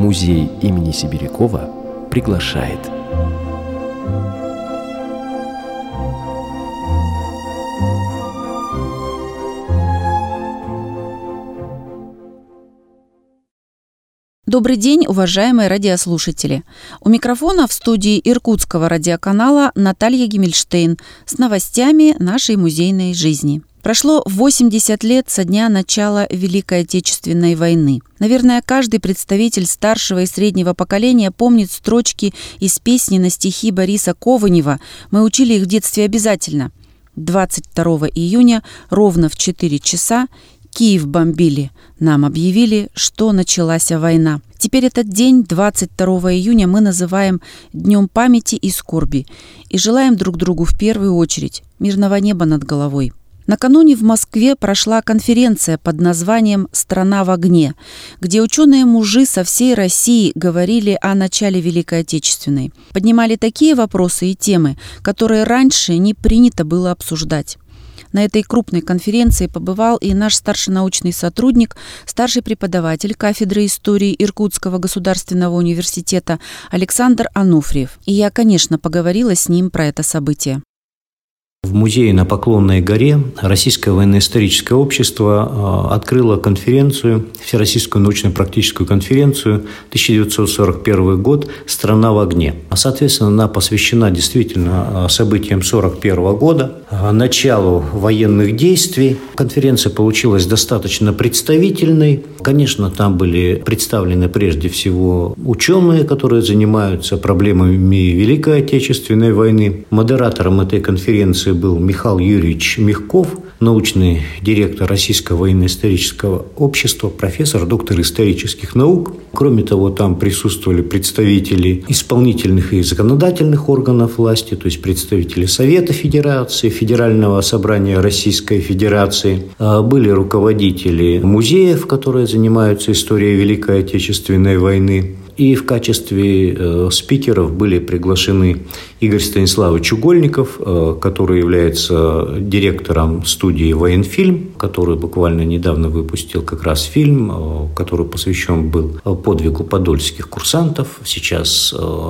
Музей имени Сибирякова приглашает. Добрый день, уважаемые радиослушатели! У микрофона в студии Иркутского радиоканала Наталья Гиммельштейн с новостями нашей музейной жизни. Прошло 80 лет со дня начала Великой Отечественной войны. Наверное, каждый представитель старшего и среднего поколения помнит строчки из песни на стихи Бориса Кованева. Мы учили их в детстве обязательно. 22 июня ровно в 4 часа Киев бомбили. Нам объявили, что началась война. Теперь этот день, 22 июня, мы называем Днем памяти и скорби и желаем друг другу в первую очередь мирного неба над головой. Накануне в Москве прошла конференция под названием «Страна в огне», где ученые-мужи со всей России говорили о начале Великой Отечественной. Поднимали такие вопросы и темы, которые раньше не принято было обсуждать. На этой крупной конференции побывал и наш старший научный сотрудник, старший преподаватель кафедры истории Иркутского государственного университета Александр Ануфриев. И я, конечно, поговорила с ним про это событие. В музее на Поклонной горе Российское военно-историческое общество открыло конференцию, Всероссийскую научно-практическую конференцию 1941 год «Страна в огне». Соответственно, она посвящена действительно событиям 1941 года, началу военных действий. Конференция получилась достаточно представительной. Конечно, там были представлены прежде всего ученые, которые занимаются проблемами Великой Отечественной войны. Модератором этой конференции был Михаил Юрьевич Мягков, научный директор Российского военно-исторического общества, профессор, доктор исторических наук. Кроме того, там присутствовали представители исполнительных и законодательных органов власти, то есть представители Совета Федерации, Федерального собрания Российской Федерации. Были руководители музеев, которые занимаются историей Великой Отечественной войны. И в качестве спикеров были приглашены Игорь Станиславович Угольников, который является директором студии «Военфильм», который буквально недавно выпустил как раз фильм, который посвящен был подвигу подольских курсантов. Сейчас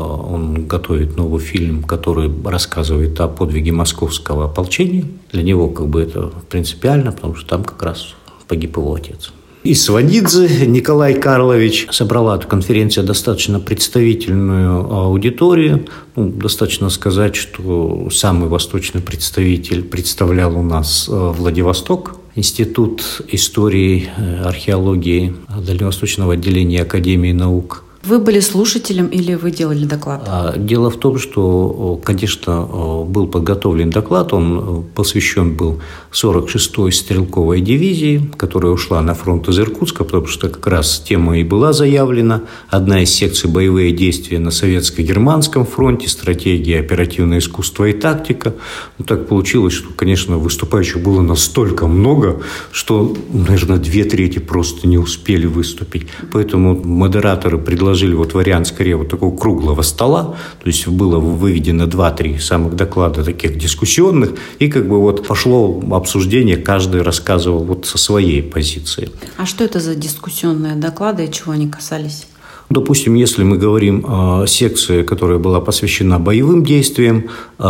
он готовит новый фильм, который рассказывает о подвиге московского ополчения. Для него это принципиально, потому что там как раз погиб его отец. И Сванидзе Николай Карлович. Собрала эта конференция достаточно представительную аудиторию. Достаточно сказать, что самый восточный представитель представлял у нас Владивосток, Институт истории, археологии Дальневосточного отделения Академии наук. Вы были слушателем или вы делали доклад? Дело в том, что, конечно, был подготовлен доклад, он посвящен был 46-й стрелковой дивизии, которая ушла на фронт из Иркутска, потому что как раз тема и была заявлена. Одна из секций «Боевые действия на советско-германском фронте», стратегия, оперативное искусство и тактика. Так получилось, что, конечно, выступающих было настолько много, что, наверное, 2/3 просто не успели выступить. Поэтому модераторы предложили вариант скорее такого круглого стола, то есть было выведено 2-3 самых доклада таких дискуссионных, и пошло обсуждение, каждый рассказывал со своей позиции. А что это за дискуссионные доклады и чего они касались? Допустим, если мы говорим о секции, которая была посвящена боевым действиям,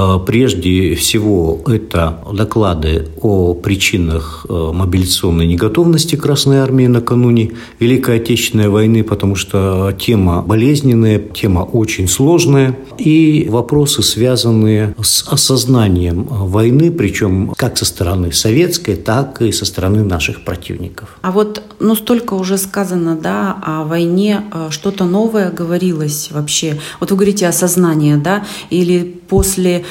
прежде всего это доклады о причинах мобилизационной неготовности Красной Армии накануне Великой Отечественной войны, потому что тема болезненная, тема очень сложная, и вопросы, связанные с осознанием войны, причем как со стороны советской, так и со стороны наших противников. А столько уже сказано, о войне, что-то новое говорилось вообще? Вы говорите осознание, или после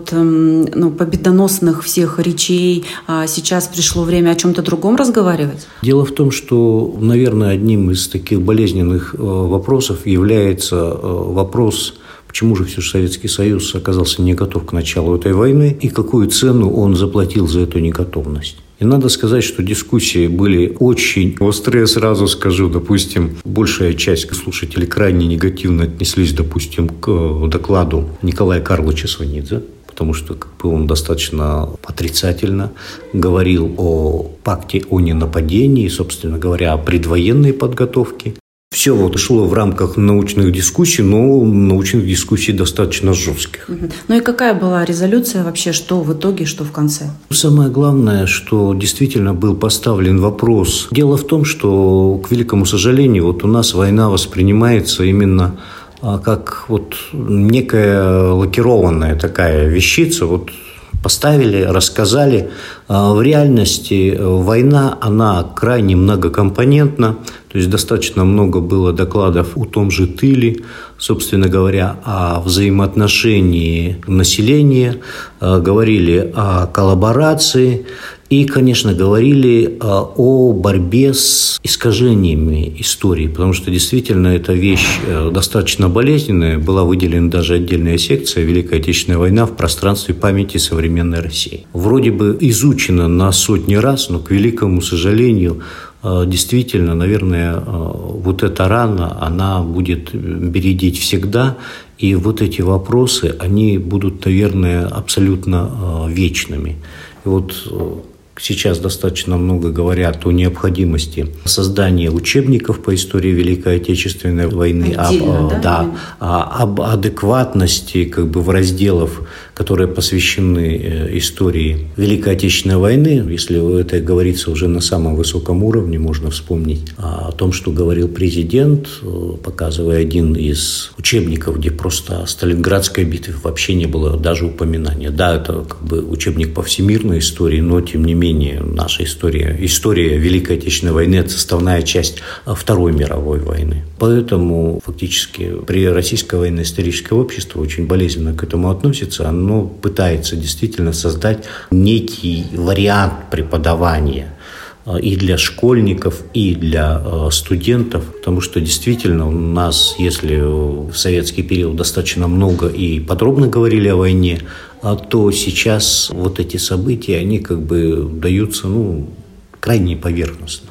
победоносных всех речей сейчас пришло время о чем-то другом разговаривать? Дело в том, что, наверное, одним из таких болезненных вопросов является вопрос, почему же все же Советский Союз оказался не готов к началу этой войны и какую цену он заплатил за эту неготовность. И надо сказать, что дискуссии были очень острые, сразу скажу. Допустим, большая часть слушателей крайне негативно отнеслись, допустим, к докладу Николая Карловича Сванидзе, потому что он достаточно отрицательно говорил о пакте о ненападении, собственно говоря, о предвоенной подготовке. Все вот шло в рамках научных дискуссий, но научных дискуссий достаточно жестких. Ну и какая была резолюция вообще, что в итоге, что в конце? Самое главное, что действительно был поставлен вопрос. Дело в том, что, к великому сожалению, вот у нас война воспринимается именно как вот некая лакированная такая вещица, вот поставили, рассказали. В реальности война, она крайне многокомпонентна, то есть достаточно много было докладов о том же тыле, собственно говоря, о взаимоотношении населения, говорили о коллаборации и, конечно, говорили о борьбе с искажениями истории, потому что действительно эта вещь достаточно болезненная. Была выделена даже отдельная секция «Великая Отечественная война в пространстве памяти современной России». Вроде бы изучена на сотни раз, но, к великому сожалению, действительно, наверное, вот эта рана, она будет бередить всегда, и вот эти вопросы, они будут, наверное, абсолютно вечными. И вот сейчас достаточно много говорят о необходимости создания учебников по истории Великой Отечественной войны, об адекватности как бы в разделах, которые посвящены истории Великой Отечественной войны. Если это говорится уже на самом высоком уровне, можно вспомнить о том, что говорил президент, показывая один из учебников, где просто о Сталинградской битве вообще не было даже упоминания. Да, это как бы учебник по всемирной истории, но тем не менее наша история Великой Отечественной войны – это составная часть Второй мировой войны. Поэтому фактически при Российское военно-историческое общество очень болезненно к этому относится. Оно пытается действительно создать некий вариант преподавания и для школьников, и для студентов, потому что действительно у нас, если в советский период достаточно много и подробно говорили о войне, то сейчас вот эти события, они как бы даются, крайне поверхностно.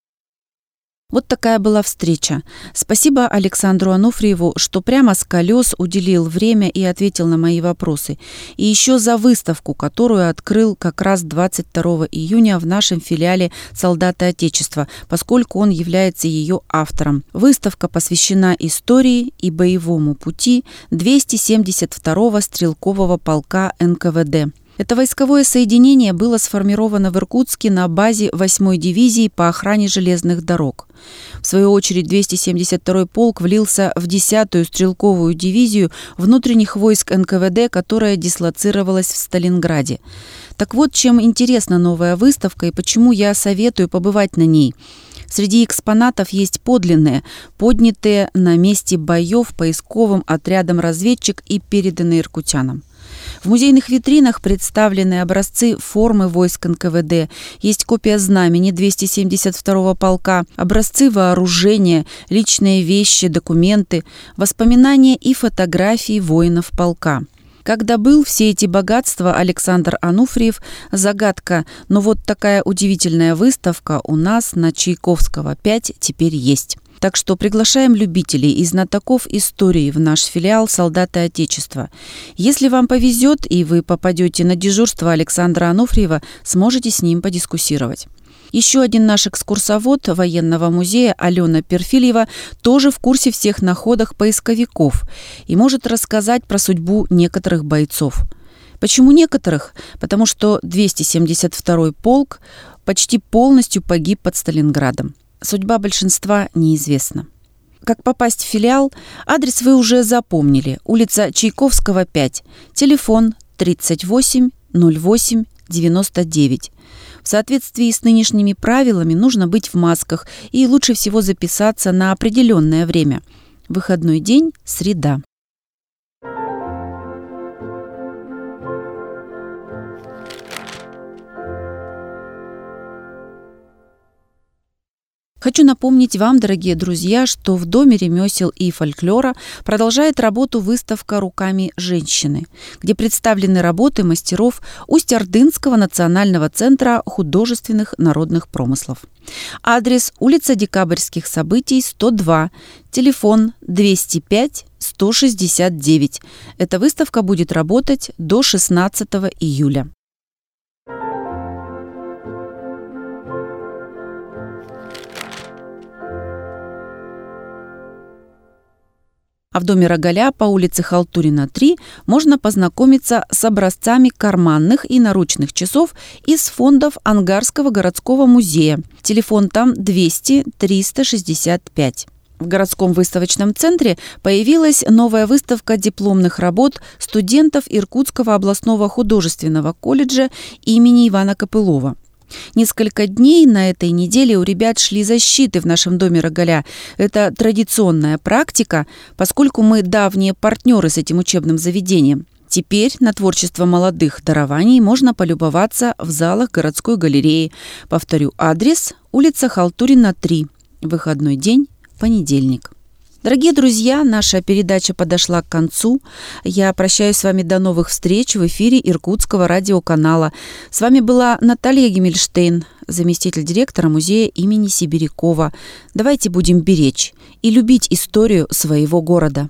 Вот такая была встреча. Спасибо Александру Ануфриеву, что прямо с колес уделил время и ответил на мои вопросы. И еще за выставку, которую открыл как раз 22 июня в нашем филиале «Солдаты Отечества», поскольку он является ее автором. Выставка посвящена истории и боевому пути 272-го стрелкового полка НКВД. Это войсковое соединение было сформировано в Иркутске на базе 8-й дивизии по охране железных дорог. В свою очередь 272-й полк влился в 10-ю стрелковую дивизию внутренних войск НКВД, которая дислоцировалась в Сталинграде. Так вот, чем интересна новая выставка и почему я советую побывать на ней. Среди экспонатов есть подлинные, поднятые на месте боев поисковым отрядом разведчик и переданные иркутянам. В музейных витринах представлены образцы формы войск НКВД, есть копия знамени 272-го полка, образцы вооружения, личные вещи, документы, воспоминания и фотографии воинов полка. Как добыл все эти богатства Александр Ануфриев – загадка, но вот такая удивительная выставка у нас на Чайковского 5 теперь есть. Так что приглашаем любителей и знатоков истории в наш филиал «Солдаты Отечества». Если вам повезет и вы попадете на дежурство Александра Ануфриева, сможете с ним подискуссировать. Еще один наш экскурсовод военного музея Алена Перфильева тоже в курсе всех находок поисковиков и может рассказать про судьбу некоторых бойцов. Почему некоторых? Потому что 272-й полк почти полностью погиб под Сталинградом. Судьба большинства неизвестна. Как попасть в филиал? Адрес вы уже запомнили. Улица Чайковского, 5. Телефон 38 08 99. В соответствии с нынешними правилами нужно быть в масках и лучше всего записаться на определенное время. Выходной день – среда. Хочу напомнить вам, дорогие друзья, что в Доме ремесел и фольклора продолжает работу выставка «Руками женщины», где представлены работы мастеров Усть-Ордынского национального центра художественных народных промыслов. Адрес: улица Декабрьских событий, 102, телефон 205 169. Эта выставка будет работать до 16 июля. А в доме Рогаля по улице Халтурина, 3 можно познакомиться с образцами карманных и наручных часов из фондов Ангарского городского музея. Телефон там 200 365. В городском выставочном центре появилась новая выставка дипломных работ студентов Иркутского областного художественного колледжа имени Ивана Копылова. Несколько дней на этой неделе у ребят шли защиты в нашем доме Рогаля. Это традиционная практика, поскольку мы давние партнеры с этим учебным заведением. Теперь на творчество молодых дарований можно полюбоваться в залах городской галереи. Повторю, адрес – улица Халтурина, 3. Выходной день – понедельник. Дорогие друзья, наша передача подошла к концу. Я прощаюсь с вами до новых встреч в эфире Иркутского радиоканала. С вами была Наталья Гиммельштейн, заместитель директора музея имени Сибирякова. Давайте будем беречь и любить историю своего города.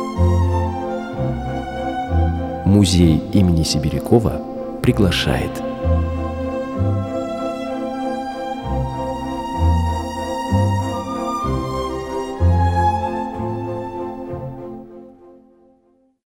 Музей имени Сибирякова приглашает.